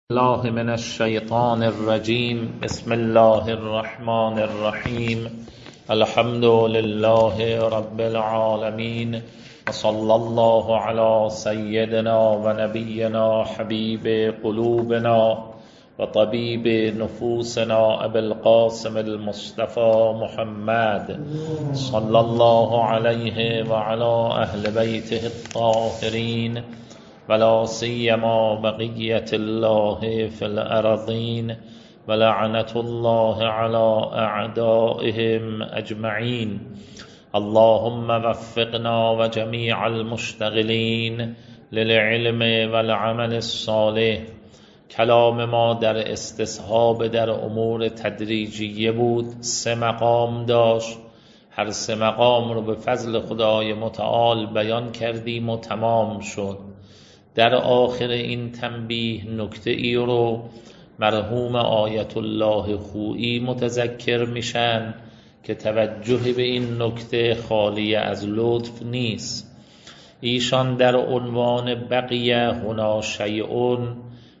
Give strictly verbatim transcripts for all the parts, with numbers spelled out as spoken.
الله من الشیطان الرجیم. بسم الله الرحمن الرحیم. الحمد لله رب العالمین و صلی الله علی سیدنا و نبینا حبیب قلوبنا و طبیب نفوسنا ابی القاسم المصطفى محمد صلی الله علیه و علی اهل بیته الطاهرین ولا سیما بقیت الله فی الارضین ولعنة الله علی اعدائهم اجمعین. اللهم وفقنا و جمیع المشتغلین للعلم والعمل الصالح. کلام ما در استصحاب در امور تدریجیه بود، سه مقام داشت. هر سه مقام رو به فضل خدای متعال بیان کردیم و تمام شد. در آخر این تنبیه نکته ای رو مرحوم آیت الله خویی متذکر میشن که توجه به این نکته خالی از لطف نیست. ایشان در عنوان بقیه هنا شیئون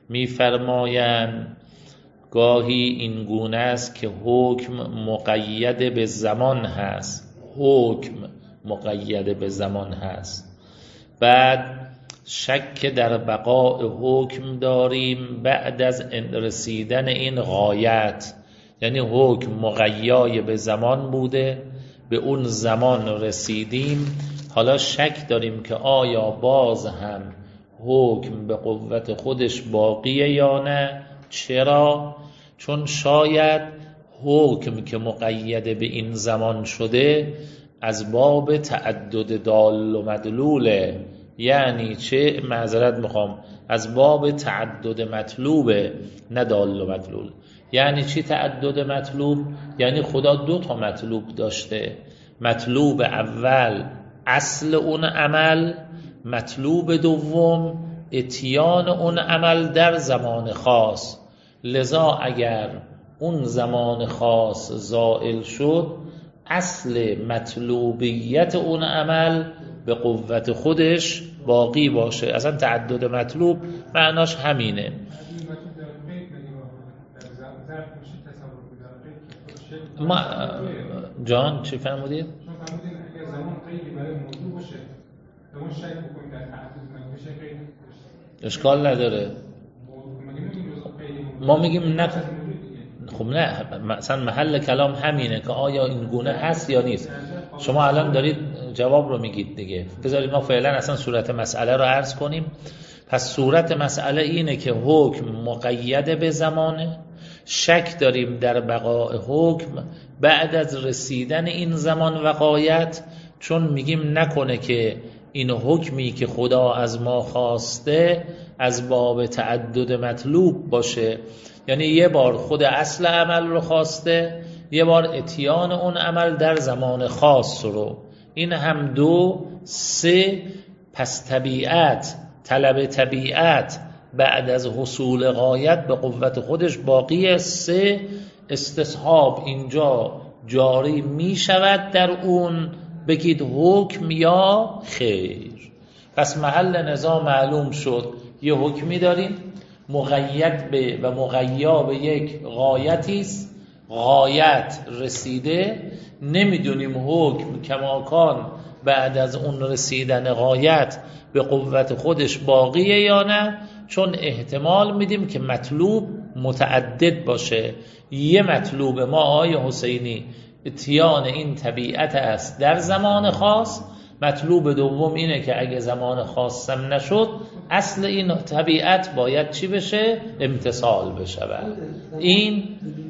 میفرمایند گاهی این گونه است که حکم مقید به زمان هست، حکم مقید به زمان هست. بعد شک در بقاء حکم داریم بعد از رسیدن این غایت، یعنی حکم مقید به زمان بوده، به اون زمان رسیدیم، حالا شک داریم که آیا باز هم حکم به قوت خودش باقیه یا نه. چرا؟ چون شاید حکم که مقید به این زمان شده از باب تعدد دال و مدلوله، یعنی چه معذرت میخوام از باب تعدد مطلوبه نه دال و مدلول. یعنی چی تعدد مطلوب؟ یعنی خدا دو تا مطلوب داشته. مطلوب اول اصل اون عمل، مطلوب دوم اتیان اون عمل در زمان خاص. لذا اگر اون زمان خاص زائل شد اصل مطلوبیت اون عمل به قوت خودش باقی باشه. اصلا تعدد مطلوب معناش همینه. ما جان چی فرمودید؟ اشکال نداره. ما میگیم نه. خب نه، مثلا محل کلام همینه که آیا این گونه هست یا نیست. شما الان دارید جواب رو میگید دیگه. بذارید ما فعلا اصلا صورت مسئله رو عرض کنیم. پس صورت مسئله اینه که حکم مقید به زمانه، شک داریم در بقاء حکم بعد از رسیدن این زمان و غایت، چون میگیم نکنه که این حکمی که خدا از ما خواسته از باب تعدد مطلوب باشه، یعنی یه بار خود اصل عمل رو خواسته، یه بار اتیان اون عمل در زمان خاص رو. این هم دو. سه، پس طبیعت، طلب طبیعت بعد از حصول غایت به قوت خودش باقیه. سه، استصحاب اینجا جاری می شود در اون، بگید حکم یا خیر. پس محل نزاع معلوم شد. یه حکمی داریم مقید به و مقید به یک غایتی است، غایت رسیده، نمیدونیم حکم کماکان بعد از اون رسیدن غایت به قوت خودش باقیه یا نه، چون احتمال میدیم که مطلوب متعدد باشه. یه مطلوب ما آقای حسینی اتیان این طبیعت است در زمان خاص. مطلوب دوم اینه که اگه زمان خاصم نشد اصل این طبیعت باید چی بشه؟ امتصال بشه. این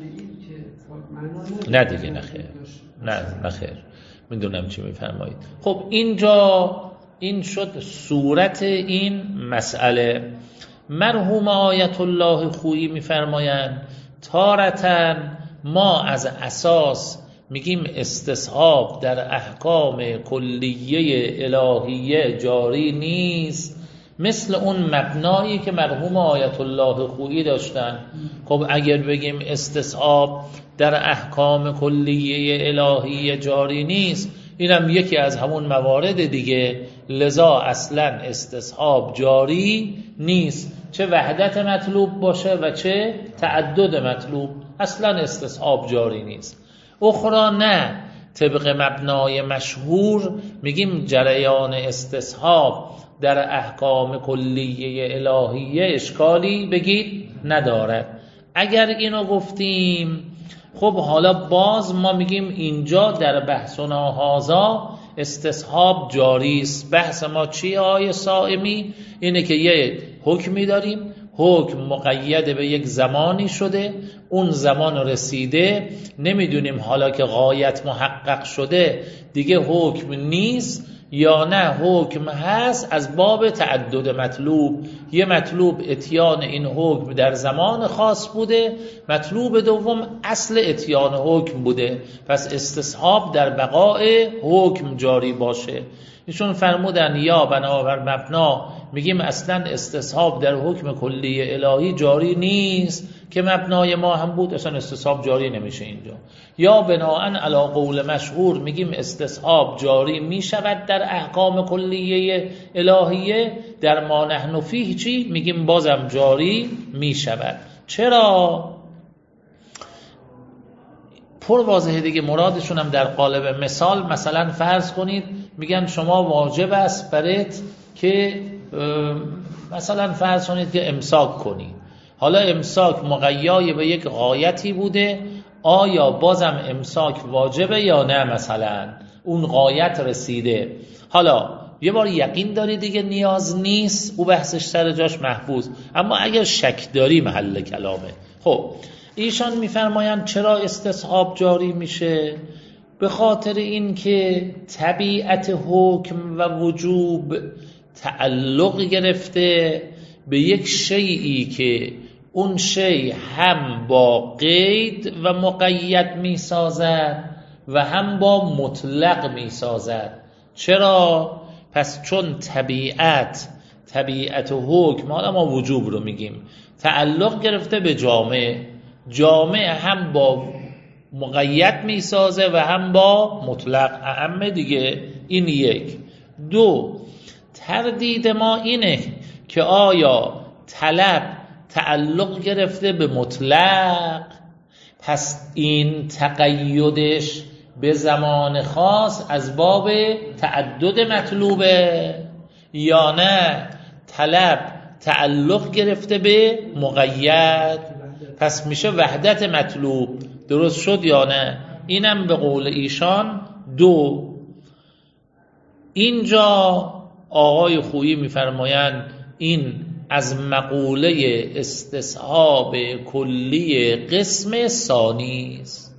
نه دیگه نخیر، نه نخیر، میدونم چی میفرمایید. خب اینجا این شد صورت این مسئله. مرحوم آیت الله خویی میفرمایند تارتن ما از اساس میگیم استصحاب در احکام کلیه الهیه جاری نیست، مثل اون مبنایی که مرحوم آیت الله خویی داشتن. خب اگر بگیم استصحاب در احکام کلیه الهیه جاری نیست، اینم یکی از همون موارد دیگه. لذا اصلا استصحاب جاری نیست. چه وحدت مطلوب باشه و چه تعدد مطلوب، اصلا استصحاب جاری نیست. اخرى نه، طبق مبنای مشهور میگیم جریان استصحاب در احکام کلیه الهیه اشکالی بگید ندارد. اگر اینو گفتیم خب حالا باز ما میگیم اینجا در بحثنا هازا استصحاب جاری است. بحث ما چیه آیه صائمی؟ اینه که یه حکمی داریم، حکم مقید به یک زمانی شده، اون زمان رسیده، نمیدونیم حالا که غایت محقق شده دیگه حکم نیست یا نه حکم هست، از باب تعدد مطلوب. یه مطلوب اتیان این حکم در زمان خاص بوده، مطلوب دوم اصل اتیان حکم بوده، پس استصحاب در بقای حکم جاری باشه. ایشون فرمودن یا بنابر مبنا میگیم اصلا استصحاب در حکم کلی الهی جاری نیست که مبنای ما هم بود، اصلا استصحاب جاری نمیشه اینجا. یا بناءن علی قول مشهور میگیم استصحاب جاری میشود در احکام کلیه الهیه، در ما نحن فیه چی میگیم بازم جاری میشود. چرا؟ پر واضحه دیگه. مرادشون هم در قالب مثال، مثلا فرض کنید میگن شما واجب است برات که مثلا فرض کنید که امساک کنی. حالا امساک مقیای به یک غایتی بوده، آیا بازم امساک واجبه یا نه؟ مثلا اون غایت رسیده، حالا یه بار یقین داری دیگه نیاز نیست، او بحثش سر جاش محفوظ، اما اگر شک داری محل کلامه. خب ایشان میفرمایند چرا استصحاب جاری میشه؟ به خاطر این که طبیعت حکم و وجوب تعلق گرفته به یک شیئی که اون شی هم با قید و مقید میسازد و هم با مطلق میسازد. چرا؟ پس چون طبیعت طبیعت حکم، حالا ما وجوب رو میگیم، تعلق گرفته به جامع، جامع هم با مقید میسازه و هم با مطلق، اعم دیگه. این یک. دو، تردید ما اینه که آیا طلب تعلق گرفته به مطلق، پس این تقیدش به زمان خاص از باب تعدد مطلوبه، یا نه طلب تعلق گرفته به مقید، پس میشه وحدت مطلوب. درست شد یا نه؟ اینم به قول ایشان دو. اینجا آقای خویی میفرمایند این از مقوله استصحاب کلی قسم ثانی است.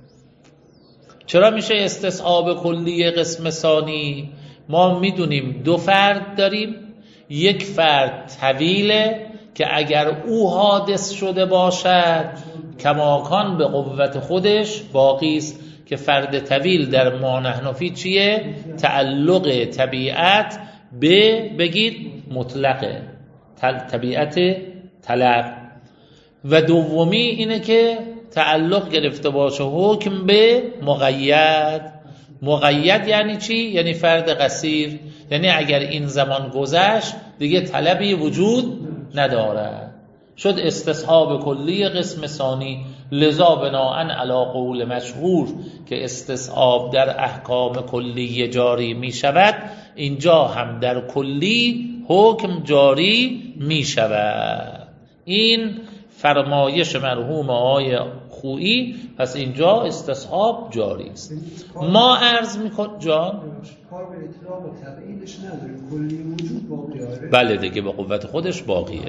چرا میشه استصحاب کلی قسم ثانی؟ ما میدونیم دو فرد داریم، یک فرد طویله که اگر او حادث شده باشد کماکان به قوت خودش باقی است، که فرد طویل در ما نحن فی چیه؟ تعلق طبیعت به بگید مطلقه، طبیعت طلب. و دومی اینه که تعلق گرفته باشه حکم به مقید. مقید یعنی چی؟ یعنی فرد قصیر، یعنی اگر این زمان گذشت دیگه طلبی وجود نداره. شد استصحاب کلی قسم ثانی. لذا بناءن علی قول مشهور که استصحاب در احکام کلی جاری می شود، اینجا هم در کلی حکم جاری می شود. این فرمایش مرحوم آقای خویی، پس اینجا استصحاب جاری است. ما عرض میکنم جان کار به اطلاق و تبعیدش نداریم، کلی وجود باقیه. بله دیگه به قوت خودش باقیه،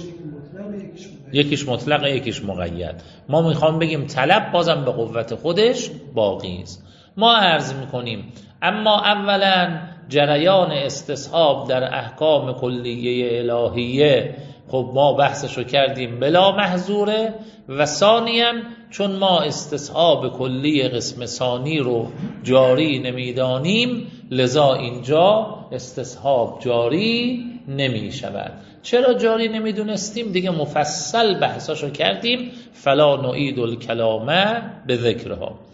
یکیش مطلق یکیش مقید. ما میخوام بگیم طلب بازم به قوت خودش باقی است. ما عرض میکنیم اما اولا جریان استصحاب در احکام کلیه الهیه، خب ما بحثشو کردیم بلا محظوره، و ثانیاً چون ما استصحاب کلی قسم ثانی رو جاری نمیدانیم، لذا اینجا استصحاب جاری نمی شود. چرا جاری نمیدونستیم؟ دیگه مفصل بحثاشو کردیم، فلا نعید الکلام به ذکرها.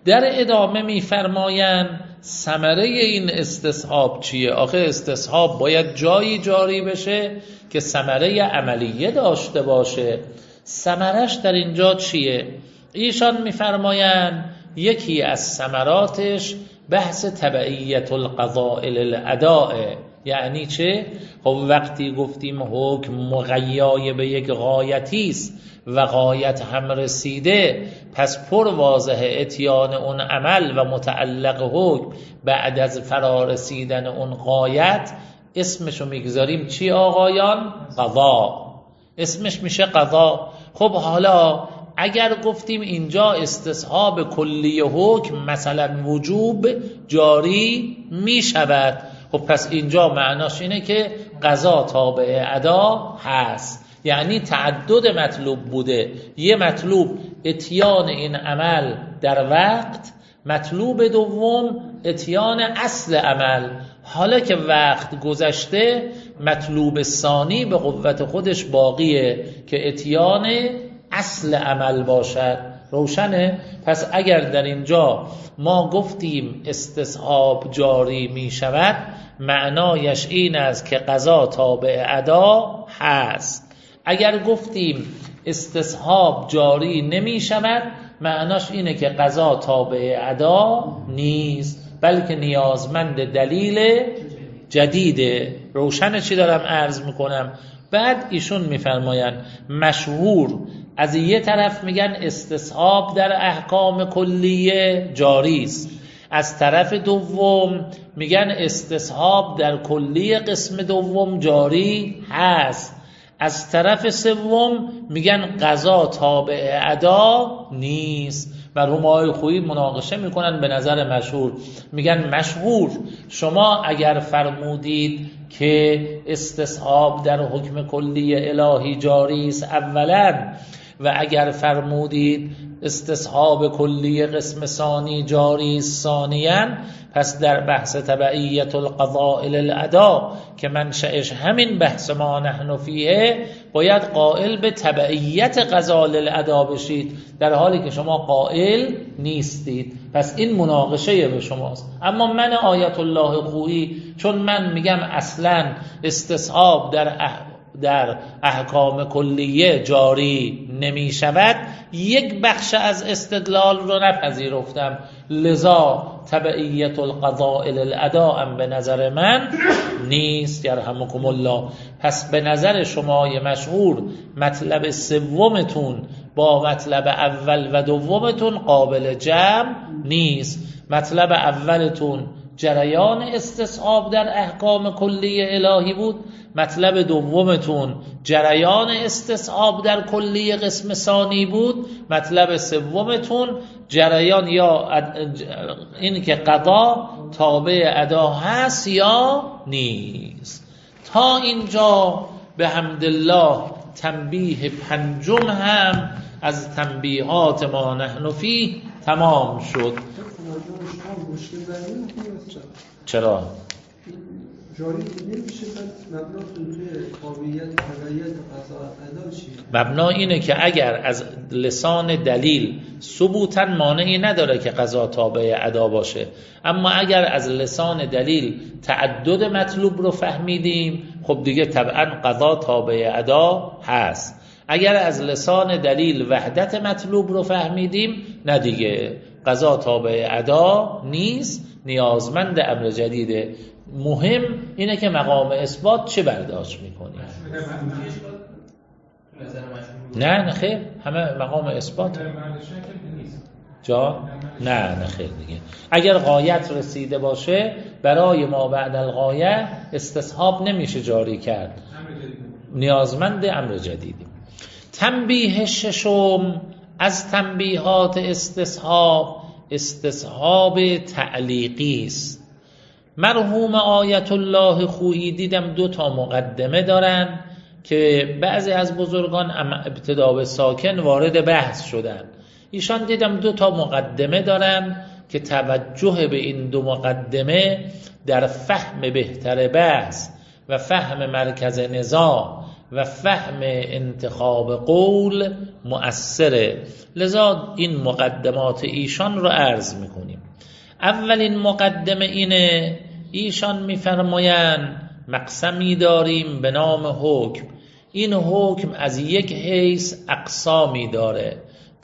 در ادامه میفرمایند ثمره این استصحاب چیه؟ آخه استصحاب باید جایی جاری بشه که ثمره عملیه داشته باشه. ثمرش در اینجا چیه؟ ایشان میفرمایند یکی از ثمراتش بحث تبعیت القضاء للاداء. یعنی چه؟ خب وقتی گفتیم حکم مغیای به یک غایتی است و غایت هم رسیده، پس پر واضح اتیان اون عمل و متعلق حکم بعد از فرا رسیدن اون غایت اسمشو میگذاریم چی آقایان؟ قضا. اسمش میشه قضا. خب حالا اگر گفتیم اینجا استصحاب کلی حکم مثلا وجوب جاری میشود، خب پس اینجا معناش اینه که قضا تابع ادا هست. یعنی تعدد مطلوب بوده، یه مطلوب اتیان این عمل در وقت، مطلوب دوم اتیان اصل عمل. حالا که وقت گذشته مطلوب ثانی به قوت خودش باقیه که اتیان اصل عمل باشد. روشنه؟ پس اگر در اینجا ما گفتیم استصحاب جاری می شود، معنایش این است که قضا تابع ادا هست. اگر گفتیم استصحاب جاری نمی شود، معناش اینه که قضا تابع ادا نیست، بلکه نیازمند دلیل جدیده. روشنه چی دارم عرض میکنم؟ بعد ایشون میفرمایند مشهور از یه طرف میگن استصحاب در احکام کلیه جاری است، از طرف دوم میگن استصحاب در کلی قسم دوم جاری هست، از طرف سوم میگن قضا تابع ادا نیست. مرحوم آقای خویی مناقشه میکنن به نظر مشهور، میگن مشهور شما اگر فرمودید که استصحاب در حکم کلی الهی جاری است اولا، و اگر فرمودید استصحاب کلی قسم ثانی جاری است ثانیاً، پس در بحث تبعیت القضاء للاداء که منشأش همین بحث ما نحن فیه، باید قائل به تبعیت قضا للاداء بشید، در حالی که شما قائل نیستید. پس این مناقشه به شماست. اما من آیت الله خویی چون من میگم اصلا استصحاب در اح... در احکام کلیه جاری نمی شود، یک بخش از استدلال رو نپذیرفتم، لذا تبعیت القضاء للاداء هم به نظر من نیست. یرحمکم الله. پس به نظر شمای مشهور مطلب سومتون با مطلب اول و دومتون قابل جمع نیست. مطلب اولتون جریان استصحاب در احکام کلی الهی بود، مطلب دومتون جریان استصحاب در کلی قسم ثانی بود، مطلب سومتون جریان یا این که قضا تابع ادا هست یا نیست. تا اینجا به حمدالله تنبیه پنجم هم از تنبیهات ما نحن فیه تمام شد. چرا؟ جاری نمیشه. مبناتون توی قابلیت تبعیت قضا ادا چیه؟ مبنا اینه که اگر از لسان دلیل ثبوتاً مانعی نداره که قضا تابع ادا باشه، اما اگر از لسان دلیل تعدد مطلوب رو فهمیدیم، خب دیگه طبعاً قضا تابع ادا هست. اگر از لسان دلیل وحدت مطلوب رو فهمیدیم، نه دیگه قضا تابع ادا نیست، نیازمند امر جدیده. مهم اینه که مقام اثبات چه برداشت میکنیم. نه نه خیر، همه مقام اثبات جا نه نه خیر دیگه. اگر غایت رسیده باشه برای ما بعد الغایه استصحاب نمیشه جاری کرد، نیازمند امر جدیدی. تنبیه ششم از تنبیهات استصحاب، استصحاب تعلیقی است. مرحوم آیت الله خویی دیدم دو تا مقدمه دارن که بعضی از بزرگان ابتدا به ساکن وارد بحث شدن. ایشان دیدم دو تا مقدمه دارن که توجه به این دو مقدمه در فهم بهتر بحث و فهم مرکز نزاع و فهم انتخاب قول مؤثره. لذا این مقدمات ایشان رو عرض میکنیم. اولین مقدمه اینه، ایشان میفرمایند مقسمی داریم به نام حکم. این حکم از یک حیث اقسامی داره.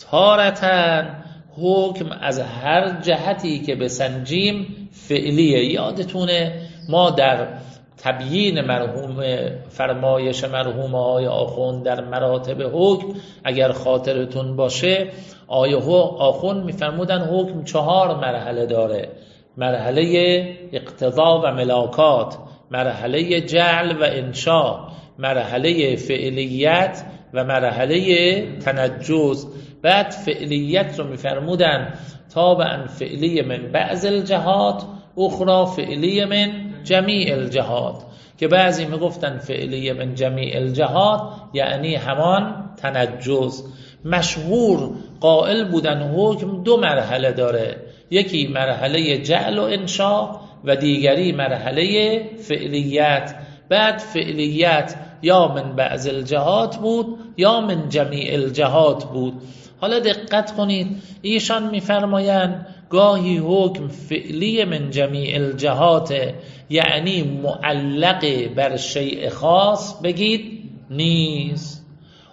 تارتاً حکم از هر جهتی که بسنجیم فعلیه. یادتونه ما در تبیین مرحوم فرمایش مرحوم آقای آخوند در مراتب حکم اگر خاطرتون باشه، آیه آخوند میفرمودن حکم چهار مرحله داره: مرحله اقتضا و ملاکات، مرحله جعل و انشاء، مرحله فعلیت و مرحله تنجز. بعد فعلیت رو میفرمودن تابعا فعلی من بعض الجهات، اخرى فعلی من جمیع الجهات، که بعضی میگفتن فعلی من جمیع الجهات یعنی همان تنجز. مشهور قائل بودن حکم دو مرحله داره، یکی مرحله جعل و انشاء و دیگری مرحله فعلیت. بعد فعلیت یا من بعض الجهات بود یا من جمیع الجهات بود. حالا دقت کنید، ایشان میفرمایند گاهی حکم فعلی من جمیع الجهات یعنی معلق بر شیء خاص بگید نیست.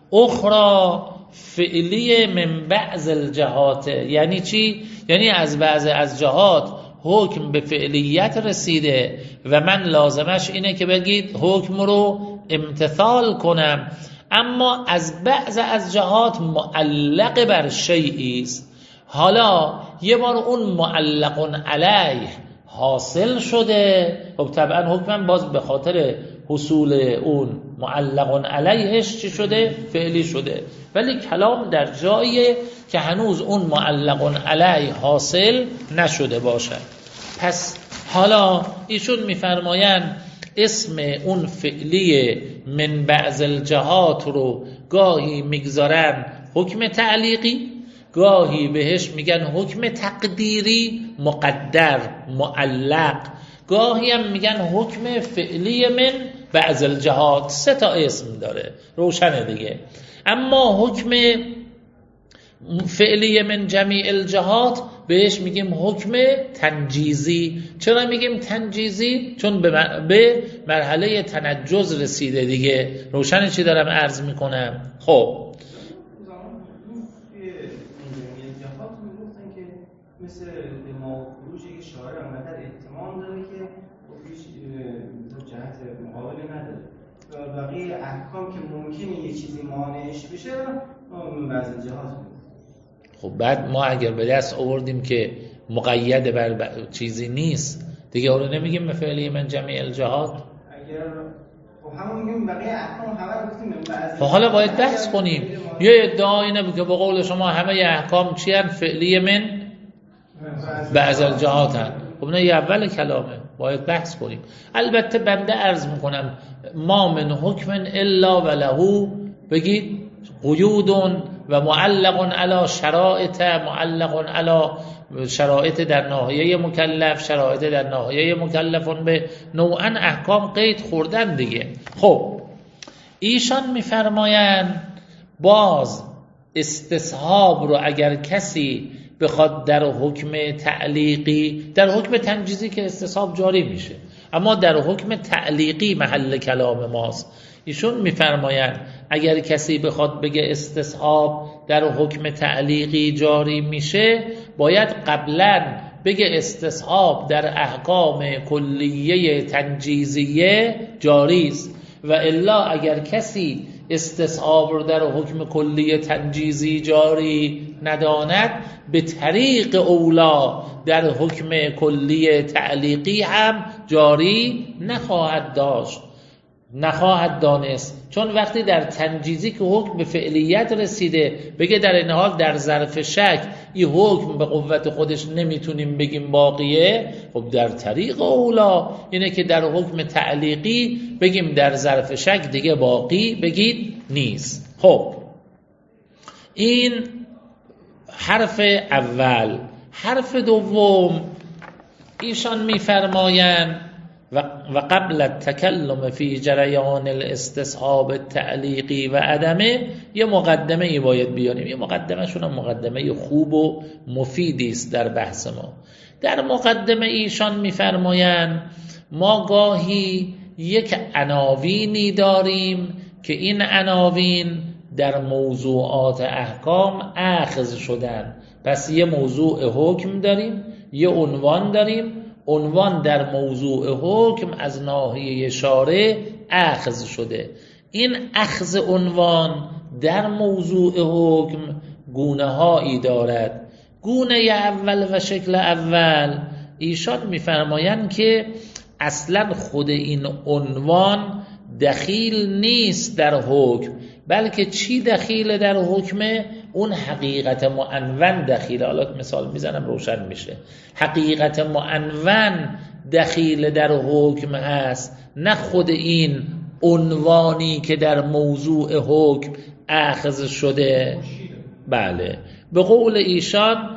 اخرى فعلی من بعض الجهات یعنی چی؟ یعنی از بعض از جهات حکم به فعلیت رسیده و من لازمش اینه که بگید حکم رو امتثال کنم، اما از بعض از جهات معلق بر شیئی است. حالا یه بار اون معلق علیه حاصل شده، خب طبعا حکمم باز به خاطر حصول اون معلق علیهش چی شده؟ فعلی شده. ولی کلام در جاییه که هنوز اون معلق علیه حاصل نشده باشد. پس حالا ایشون میفرمایند اسم اون فعلی من بعض الجهات رو گاهی میگذارن حکم تعلیقی، گاهی بهش میگن حکم تقدیری مقدر معلق، گاهی هم میگن حکم فعلی من بعض الجهات. سه تا اسم داره، روشنه دیگه. اما حکم فعلی من جمیع الجهات بهش میگیم حکم تنجیزی. چرا میگیم تنجیزی؟ چون به مرحله تنجز رسیده دیگه. روشنه چی دارم عرض میکنم؟ خب مثل ما فروشی که شاعر انقدر احتمال داره که پیش جهت مقابل نداره و بقیه احکام که ممکنه یه چیزی مانعش بشه بعضی جهات. خب بعد ما اگر به دست آوردیم که مقید بر ب... چیزی نیست دیگه، اون رو نمیگیم به فعلی من جمیع الجهات. اگر خب همون میگیم بقیه احکام همه رو گفتیم بعضی. خب حالا باید بحث کنیم. یه ادعا اینه که به قول شما همه احکام چی ان؟ فعلی من بعض الجهات هست. خب نه یه اول کلامه، باید بحث کنیم. البته بنده عرض میکنم ما من حکم الا وله بگید قیود و معلق علی شرائط، معلق علی شرائط در ناحیه مکلف، شرائط در ناحیه مکلفون به نوعا احکام قید خوردن دیگه. خب ایشان میفرمایند باز استصحاب رو اگر کسی بخواد در حکم تعلیقی، در حکم تنجیزی که استصحاب جاری میشه، اما در حکم تعلیقی محل کلام ماست. ایشون میفرمایند اگر کسی بخواد بگه استصحاب در حکم تعلیقی جاری میشه، باید قبلا بگه استصحاب در احکام کلیه تنجیزیه جاری است، و الا اگر کسی استصحاب رو در حکم کلیه تنجیزی جاری نداند، به طریق اولا در حکم کلیه تعلیقی هم جاری نخواهد داشت، نخواهد دانست. چون وقتی در تنجیزی که حکم به فعلیت رسیده بگه در این حال در ظرف شک این حکم به قوت خودش نمیتونیم بگیم باقیه، خب در طریق اولا اینه که در حکم تعلیقی بگیم در ظرف شک دیگه باقی بگید نیست. خب این حرف اول. حرف دوم ایشان میفرمایند و قبل التکلم فی جریان الاستصحاب التعلیقی و عدمه یه مقدمه ای باید بیاریم. یه مقدمه شون مقدمه خوب و مفیدی است در بحث ما. در مقدمه ایشان میفرمایند ما گاهی یک عناوینی داریم که این عناوین در موضوعات احکام اخذ شدن. پس یه موضوع حکم داریم، یه عنوان داریم، عنوان در موضوع حکم از ناحیه شارع اخذ شده. این اخذ عنوان در موضوع حکم گونه هایی دارد. گونه اول و شکل اول ایشان میفرمایند که اصلا خود این عنوان دخیل نیست در حکم، بلکه چی دخیل در حکمه؟ اون حقیقت معنون دخیل. حالا مثال میزنم روشن میشه. حقیقت معنون دخیل در حکم هست، نه خود این عنوانی که در موضوع حکم اخذ شده. بله، به قول ایشان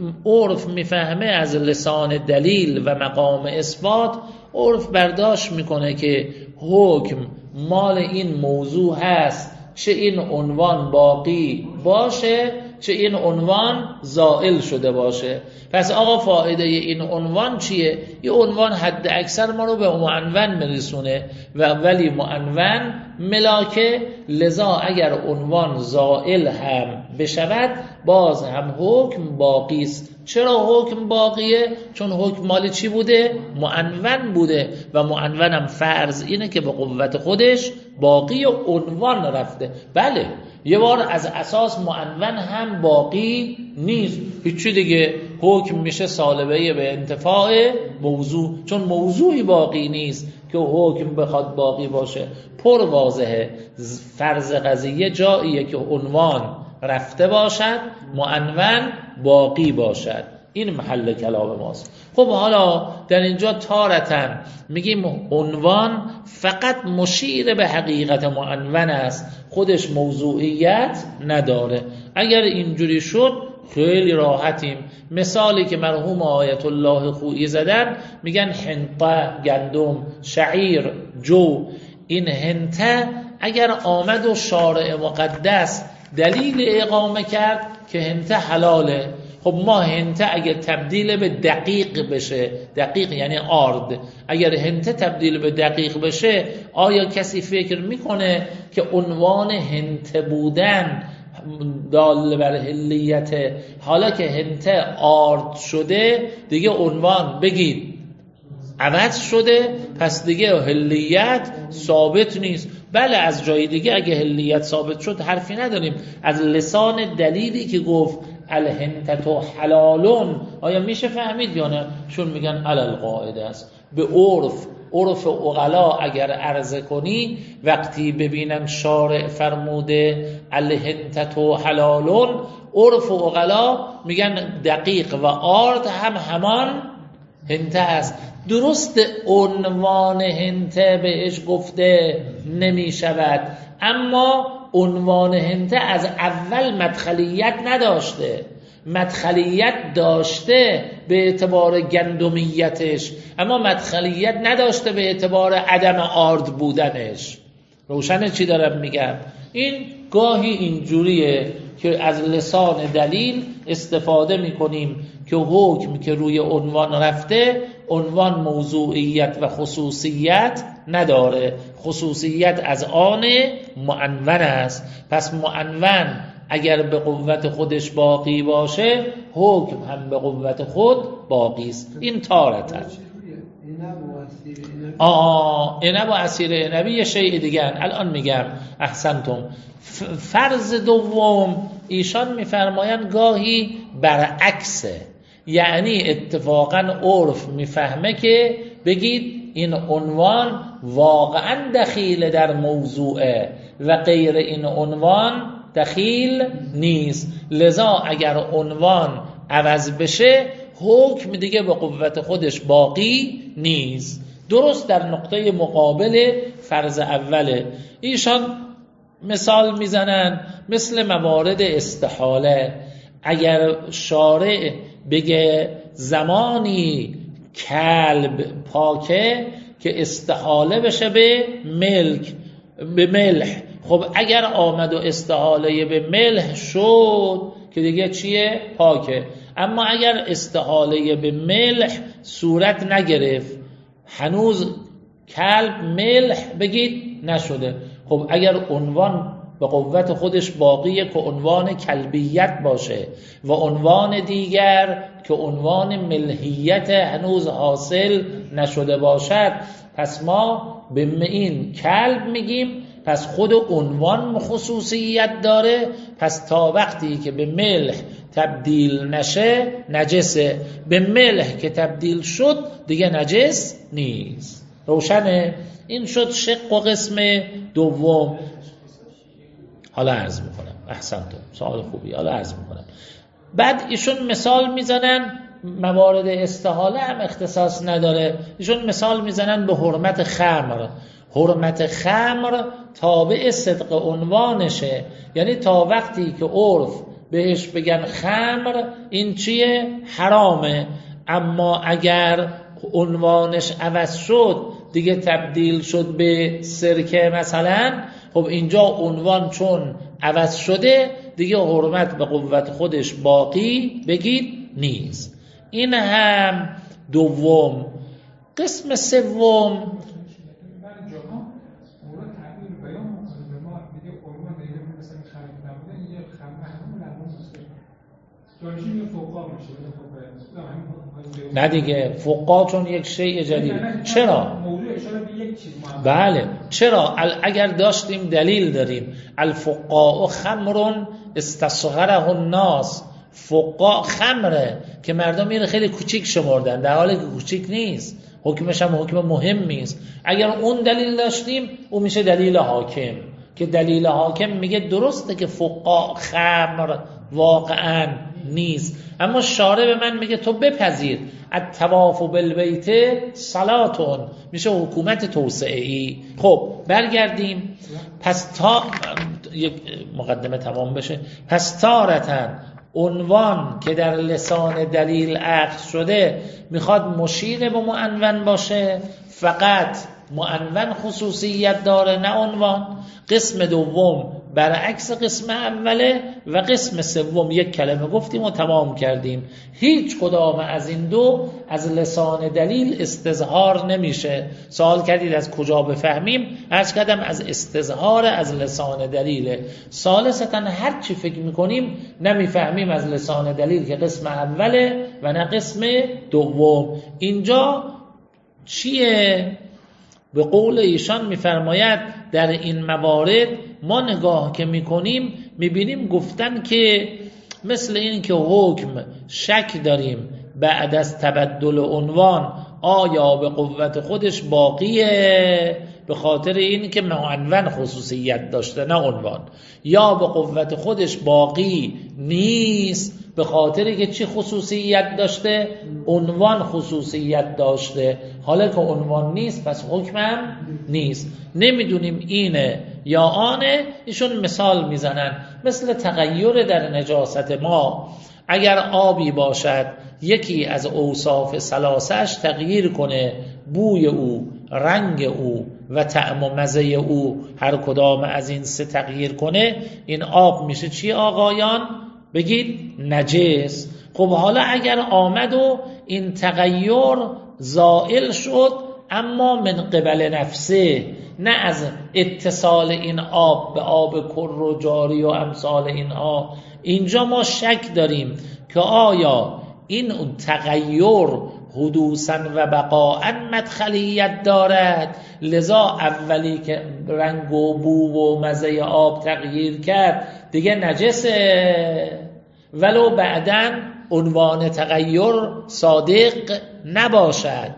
عرف میفهمه از لسان دلیل و مقام اثبات، عرف برداشت میکنه که حکم مال این موضوع هست، چه این عنوان باقی باشه چه این عنوان زائل شده باشه. پس آقا فایده این عنوان چیه؟ یه عنوان حد اکثر ما رو به معنون میرسونه و ولی معنون ملاکه، لذا اگر عنوان زائل هم بشود باز هم حکم باقی است. چرا حکم باقیه؟ چون حکم مال چی بوده؟ معنون بوده و معنون هم فرض اینه که به قوت خودش باقی و عنوان رفته. بله، یه بار از اساس معنون هم باقی نیست، هیچی دیگه حکم میشه سالبه به انتفاع موضوع، چون موضوعی باقی نیست که حکم بخواد باقی باشه. پر واضحه فرض قضیه جاییه که عنوان رفته باشد، معنون باقی باشد. این محل کلام ماست. خب حالا در اینجا تارتاً میگیم عنوان فقط مشیر به حقیقت معنون است، خودش موضوعیت نداره. اگر اینجوری شد خیلی راحتیم. مثالی که مرحوم آیت الله خویی زدن، میگن حنطه گندم، شعیر جو. این حنطه اگر آمد و شارع مقدس دلیل اقامه کرد که حنطه حلاله، خب ما حنطه اگر تبدیل به دقیق بشه، دقیق یعنی آرد، اگر حنطه تبدیل به دقیق بشه، آیا کسی فکر میکنه که عنوان حنطه بودن دال بر حلیت، حالا که حنطه آرد شده دیگه عنوان بگید عوض شده، پس دیگه حلیت ثابت نیست. بله، از جای دیگه اگه حلیت ثابت شد حرفی نداریم. از لسان دلیلی که گفت الحنطة حلالون، آیا میشه فهمید یا نه؟ چون میگن علل قاعده است. به عرف عرف عقلا اگر عرضه کنی، وقتی ببینن شارع فرموده الحنطة حلالون، عرف عقلا میگن دقیق و آرد هم همان حنطه است. درست عنوان حنطه بهش گفته نمی شود، اما عنوان حنطه از اول مدخلیت نداشته، مدخلیت داشته به اعتبار گندمیتش، اما مدخلیت نداشته به اعتبار عدم آرد بودنش. روشنه چی دارم میگم؟ این گاهی اینجوریه که از لسان دلیل استفاده میکنیم که حکم که روی عنوان رفته، عنوان موضوعیت و خصوصیت نداره، خصوصیت از آن معنون است. پس معنون اگر به قوت خودش باقی باشه، حکم هم به قوت خود باقی است. این تارتن آه اینب و اسیر اینبی یه شیء دیگه. الان میگم احسنتم. فرض دوم ایشان میفرمایند گاهی برعکسه، یعنی اتفاقا عرف میفهمه که بگید این عنوان واقعا دخیل در موضوعه و غیر این عنوان دخیل نیست، لذا اگر عنوان عوض بشه حکم دیگه به قوت خودش باقی نیست. درست در نقطه مقابل فرض اوله. ایشان مثال میزنن مثل موارد استحاله. اگر شارع بگه زمانی کلب پاکه، که استحاله بشه به ملک به ملح. خب اگر آمد و استحاله به ملح شد که دیگه چیه؟ پاکه. اما اگر استحاله به ملح صورت نگرفت، هنوز کلب ملح بگید نشده، خب اگر عنوان به قوت خودش باقیه که عنوان کلبیت باشه و عنوان دیگر که عنوان ملحیت هنوز حاصل نشده باشد، پس ما به این کلب میگیم. پس خود عنوان خصوصیت داره، پس تا وقتی که به ملح تبدیل نشه نجسه، به ملح که تبدیل شد دیگه نجس نیست. روشنه؟ این شد شق و قسم دوم. حالا عرض میکنم. احسنتم، سوال خوبی. حالا عرض میکنم. بعد ایشون مثال میزنن، موارد استحاله هم اختصاص نداره، ایشون مثال میزنن به حرمت خمر. حرمت خمر تابع صدق عنوانشه، یعنی تا وقتی که عرف بهش بگن خمر این چیه؟ حرامه. اما اگر عنوانش عوض شد، دیگه تبدیل شد به سرکه مثلا، خب اینجا عنوان چون عوض شده دیگه حرمت به قوت خودش باقی بگید نیست. این هم دوم. قسم سوم نه دیگه، فقا چون یک شیء جدید. چرا؟ بله چرا؟ اگر داشتیم دلیل داریم الفقاء خمر استصغره الناس، فقا خمره که مردم میره خیلی کوچیک شمردن، در حالی که کوچیک نیست، حکمش هم حکم مهمی است. اگر اون دلیل داشتیم اون میشه دلیل حاکم، که دلیل حاکم میگه درسته که فقا خمر واقعا نیست، اما شارع به من میگه تو بپذیر الطواف بالبیت صلاتون، میشه حکومت توسعه‌ای. خب برگردیم. پس تا یک مقدمه تمام بشه. پس تارتن عنوان که در لسان دلیل اخذ شده میخواد مشیر به معنون باشه، فقط معنون خصوصیت داره نه عنوان. قسم دوم برعکس قسم اوله و قسم سوم یک کلمه گفتیم و تمام کردیم. هیچ کدام از این دو از لسان دلیل استظهار نمیشه. سوال کردید از کجا بفهمیم؟ عرض کردم از استظهار از لسان دلیله. ثالثاً هر چی فکر میکنیم نمیفهمیم از لسان دلیل که قسم اوله و نه قسم دوم. اینجا چیه؟ به قول ایشان میفرماید در این موارد ما نگاه که میکنیم میبینیم گفتن که مثل این که حکم شک داریم بعد از تبدل عنوان آیا به قوت خودش باقیه به خاطر این که معنون خصوصیت داشته نه عنوان، یا به قوت خودش باقی نیست به خاطر که چی خصوصیت داشته؟ عنوان خصوصیت داشته. حالا که عنوان نیست پس حکمم نیست. نمیدونیم اینه یا آنه. ایشون مثال میزنن مثل تغییر در نجاست ما. اگر آبی باشد یکی از اوصاف ثلاثه‌اش تغییر کنه، بوی او، رنگ او و طعم و مزه او هر کدام از این سه تغییر کنه، این آب میشه چی آقایان؟ بگید نجس. خب حالا اگر آمد و این تغییر زائل شد اما من قبل نفسه، نه از اتصال این آب به آب کر و جاری و امثال اینها، اینجا ما شک داریم که آیا این تغییر حدوثاً و بقاءً مدخلیت دارد، لذا اولی که رنگ و بو و مزه آب تغییر کرد دیگه نجسه، ولو بعداً عنوان تغییر صادق نباشد،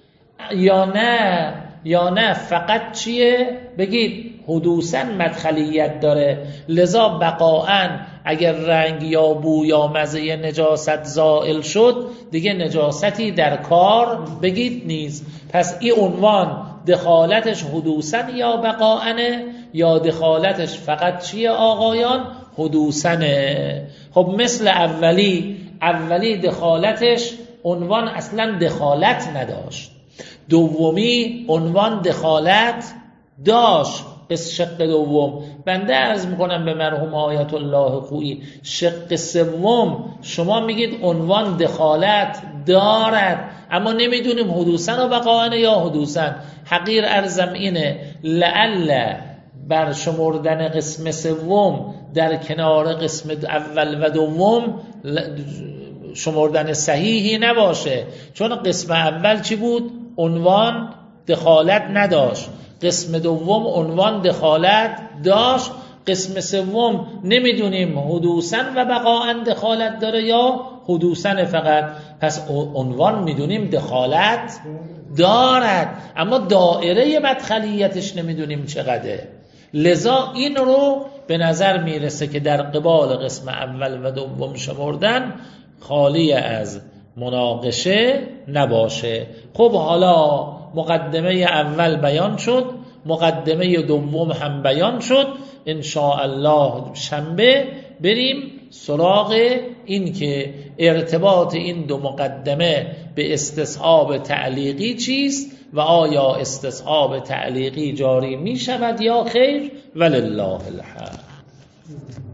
یا نه یا نه فقط چیه؟ بگید حدوثاً مدخلیت داره، لذا بقاءً اگر رنگ یا بو یا مزه نجاست زائل شد دیگه نجاستی در کار بگید نیست. پس این عنوان دخالتش حدوثاً یا بقاءً، یا دخالتش فقط چیه آقایان؟ حدوثاً. خب مثل اولی اولی دخالتش عنوان اصلا دخالت نداشت، دومی عنوان دخالت داشت. پس شق دوم بنده عرض میکنم به مرحوم آیت الله خویی، شق سوم شما میگید عنوان دخالت دارد اما نمیدونیم حدوثاً و بقاءً یا حدوثاً. حقیر ارزم اینه لعل بر شمردن قسم سوم در کنار قسم اول و دوم شمردن صحیحی نباشه، چون قسم اول چی بود؟ عنوان دخالت نداشت. قسم دوم عنوان دخالت داشت. قسم سوم نمیدونیم حدوثاً و بقاءً دخالت داره یا حدوثاً فقط. پس عنوان میدونیم دخالت دارد اما دائره مدخلیتش نمیدونیم چقدره. لذا این رو به نظر میرسه که در قبال قسم اول و دوم شمردن خالی از مناقشه نباشه. خب حالا مقدمه اول بیان شد، مقدمه دوم هم بیان شد. ان شاء الله شنبه بریم سراغ این که ارتباط این دو مقدمه به استصحاب تعلیقی چیست و آیا استصحاب تعلیقی جاری می شود یا خیر. ولله الحمد.